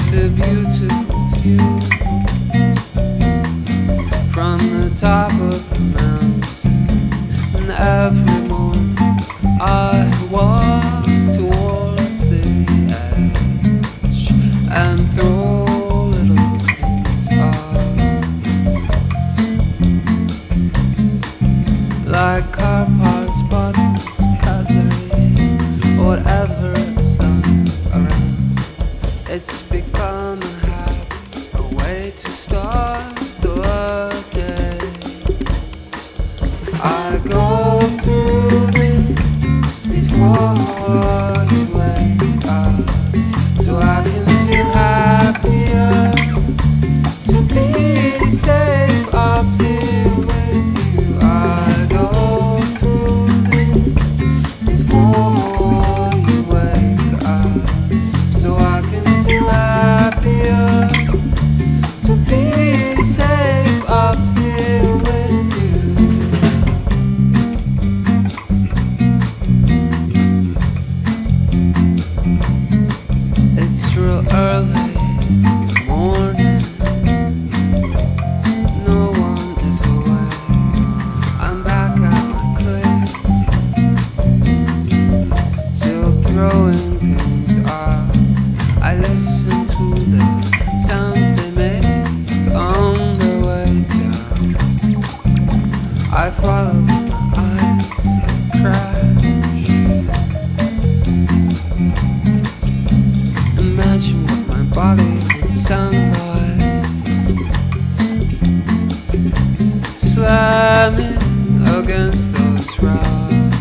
It's a beautiful view from the top of the mountain, and every morning I walk towards the edge and throw little things off, like car parts, bottles, cutlery, whatever is lying around. It's become a habit, a way to start the day. I go through this before you wake up, so I can feel happier to be safe up here with you. I go through this before you wake up, so I can feel happier to be safe up here with you. It's real early morning, no one is awake. I'm back at my crib, still throwing things off. I listen to the sounds they make on their way down. I follow my eyes to crash. Imagine what my body would sound like, slamming against those rocks.